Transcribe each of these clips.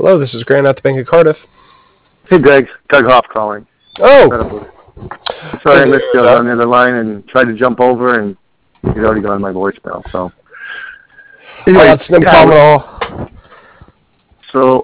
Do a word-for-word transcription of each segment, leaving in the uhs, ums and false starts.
Hello, this is Grant at the Bank of Cardiff. Hey, Greg. Doug Hoff calling. Oh! Sorry I missed you. I was on the other line and tried to jump over, and you'd already gone my voicemail. So, anyway, oh, that's no yeah, problem at all. So,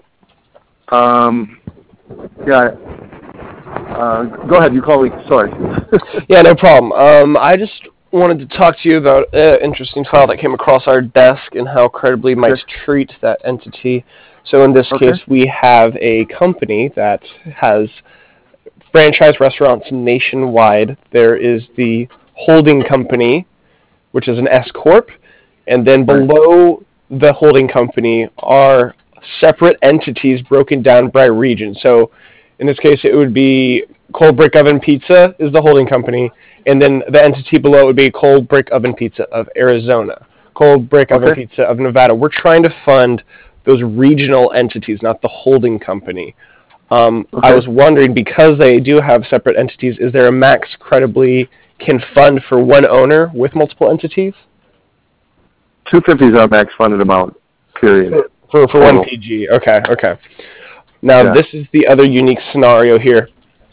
um, yeah. Uh, go ahead. You call me. Sorry. Yeah, no problem. Um, I just wanted to talk to you about an interesting file that came across our desk and how credibly might okay. treat that entity. So in this okay. case, we have a company that has franchise restaurants nationwide. There is the holding company, which is an S corp, and then below the holding company are separate entities broken down by region. So in this case, it would be Cold Brick Oven Pizza is the holding company, and then the entity below would be Cold Brick Oven Pizza of Arizona, Cold Brick okay. Oven Pizza of Nevada. We're trying to fund those regional entities, not the holding company. Um, okay. I was wondering, because they do have separate entities, is there a max credibly can fund for one owner with multiple entities? two hundred fifty is our max funded amount, period. For, for one P G, okay, okay. Now, yeah. This is the other unique scenario here.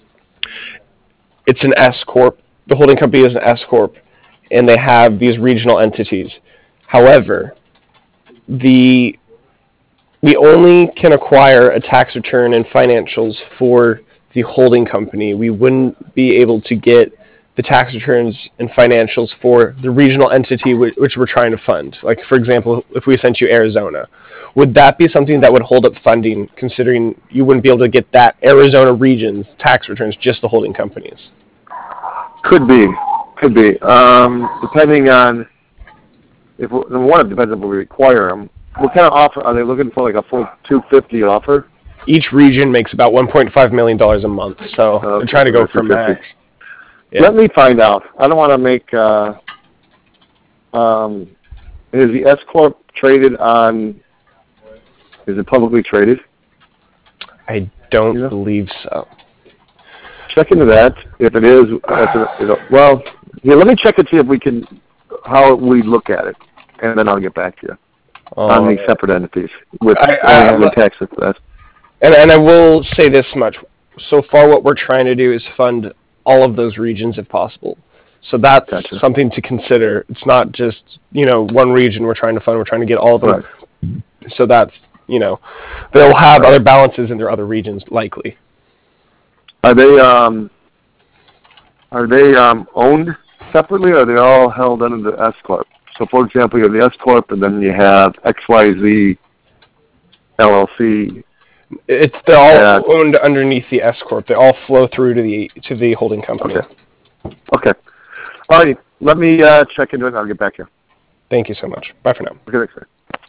It's an S corp. The holding company is an S corp, and they have these regional entities. However, the we only can acquire a tax return and financials for the holding company. We wouldn't be able to get the tax returns and financials for the regional entity which, which we're trying to fund. Like, for example, if we sent you Arizona, would that be something that would hold up funding, considering you wouldn't be able to get that Arizona region's tax returns, just the holding companies? Could be. Could be. Um, depending on, if one, it depends on if we require them. What kind of offer are they looking for? Like a full two hundred fifty offer? Each region makes about one point five million dollars a month, so okay, they're trying to go for max. Yeah. Let me find out. I don't want to make. Uh, um, is the S corp traded on? Is it publicly traded? I don't you know? believe so. Check into that. If it is, that's a, you know, well, yeah. Let me check and see if we can how we look at it, and then I'll get back to you. Oh, on the separate entities with I, I, the tax for that. And, and I will say this much. So far, what we're trying to do is fund all of those regions if possible. So that's gotcha. something to consider. It's not just, you know, one region we're trying to fund. We're trying to get all of them. Right. So that's, you know, they'll have right. other balances in their other regions, likely. Are they um, are they um, owned separately, or are they all held under the S corp? So, for example, you have the S corp, and then you have X Y Z L L C. It's they're all uh, owned underneath the S corp. They all flow through to the to the holding company. Okay. Okay. All right. Let me uh, check into it, and I'll get back here. Thank you so much. Bye for now. Okay, thanks, man.